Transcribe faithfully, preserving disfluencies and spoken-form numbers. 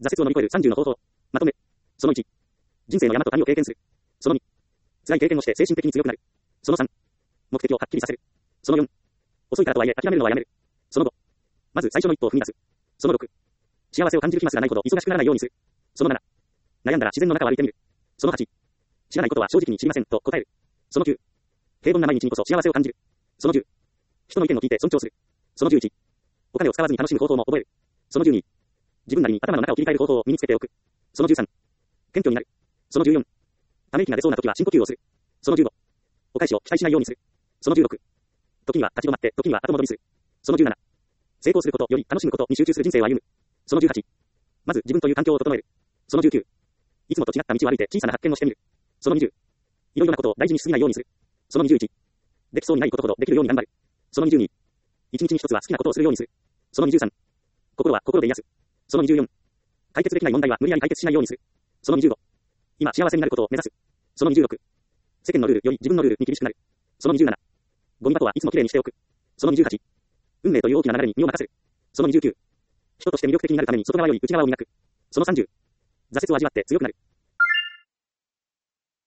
折を乗り越えるさんじゅうの方法。まとめ。そのいち。人生の山と谷を経験する。そのに。辛い経験をして精神的に強くなる。そのさん。目的をはっきりさせる。そのよん。遅いからとはいえ諦めるのはやめる。そのご。まず最初の一歩を踏み出す。そのろく。幸せを感じる暇すらないほど忙しくならないようにする。そのなな。悩んだら自然の中を歩いてみる。そのはち。知らないことは正直に知りませんと答える。そのきゅう。平凡な毎日にこそ幸せを感じる。そのじゅう。人の意見を聞いて尊重する。そのじゅういち。お金を使わずに楽しむ方法も覚える。そのじゅうに。自分なりに頭の中を切り替える方法を身につけておく。そのじゅうさん。謙虚になる。そのじゅうよん。ため息が出そうな時は深呼吸をする。そのじゅうご。お返しを期待しないようにする。そのじゅうろく。時には立ち止まって、時には後戻りする。そのじゅうなな。成功することより楽しむことに集中する人生を歩む。そのじゅうはち。まず自分という環境を整える。そのじゅうきゅう。いつもと違った道を歩いて小さな発見をしてみる。そのにじゅう。いろいろなことを大事にしすぎないようにする。そのにじゅういち。できそうにないことほどできるように頑張る。そのにじゅうに。一日に一つは好きなことをするようにする。そのにじゅうさん。心は心で癒す。そのにじゅうよん。解決できない問題は無理やり解決しないようにする。そのにじゅうご。今幸せになることを目指す。そのにじゅうろく。世間のルールより自分のルールに厳しくなる。そのにじゅうなな。ゴミ箱はいつもきれいにしておく。そのにじゅうはち。運命という大きな流れに身を任せる。そのにじゅうきゅう。人として魅力的になるために外側より内側を磨く。そのさんじゅう。挫折を味わって強くなる。